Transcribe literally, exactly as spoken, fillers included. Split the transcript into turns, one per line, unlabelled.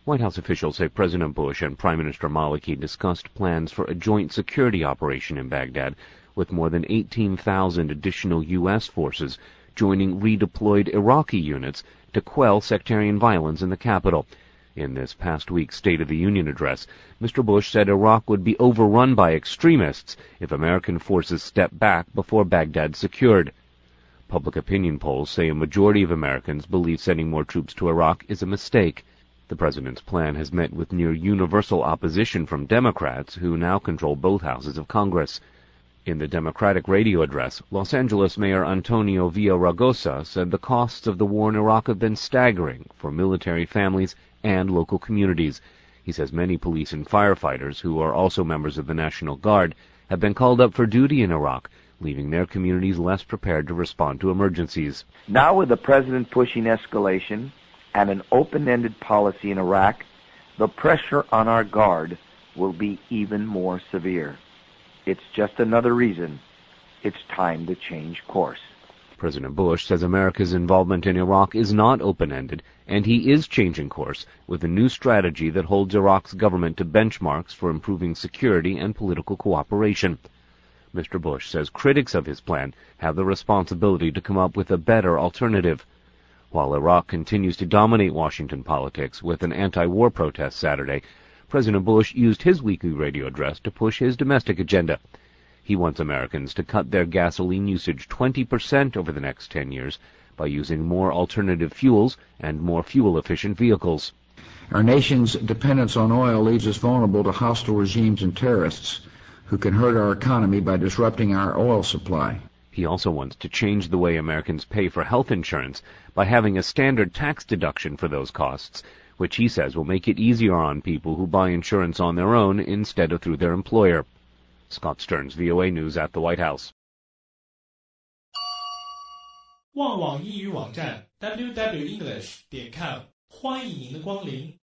White House officials say President Bush and Prime Minister Maliki discussed plans for a joint security operation in Baghdad, with more than eighteen thousand additional U S forces joining redeployed Iraqi units to quell sectarian violence in the capital. In this past week's State of the Union address, Mister Bush said Iraq would be overrun by extremists if American forces step back before Baghdad secured. Public opinion polls say a majority of Americans believe sending more troops to Iraq is a mistake. The president's plan has met with near universal opposition from Democrats, who now control both houses of Congress. In the Democratic radio address, Los Angeles Mayor Antonio Villaraigosa said the costs of the war in Iraq have been staggering for military families and local communities. He says many police and firefighters, who are also members of the National Guard, have been called up for duty in Iraq, leaving their communities less prepared to respond to emergencies.
Now with the president pushing escalation and an open-ended policy in Iraq, the pressure on our Guard will be even more severe. It's just another reason it's time to change course.
President Bush says America's involvement in Iraq is not open-ended, and he is changing course with a new strategy that holds Iraq's government to benchmarks for improving security and political cooperation. Mister Bush says critics of his plan have the responsibility to come up with a better alternative. While Iraq continues to dominate Washington politics with an anti-war protest Saturday, President Bush used his weekly radio address to push his domestic agenda. He wants Americans to cut their gasoline usage twenty percent over the next ten years by using more alternative fuels and more fuel-efficient vehicles.
Our nation's dependence on oil leaves us vulnerable to hostile regimes and terrorists who can hurt our economy by disrupting our oil supply.
He also wants to change the way Americans pay for health insurance by having a standard tax deduction for those costs, which he says will make it easier on people who buy insurance on their own instead of through their employer. Scott Stearns, V O A News at the White House.
旺网英语网站 double-u double-u double-u 点 english 点 com 欢迎您的光临。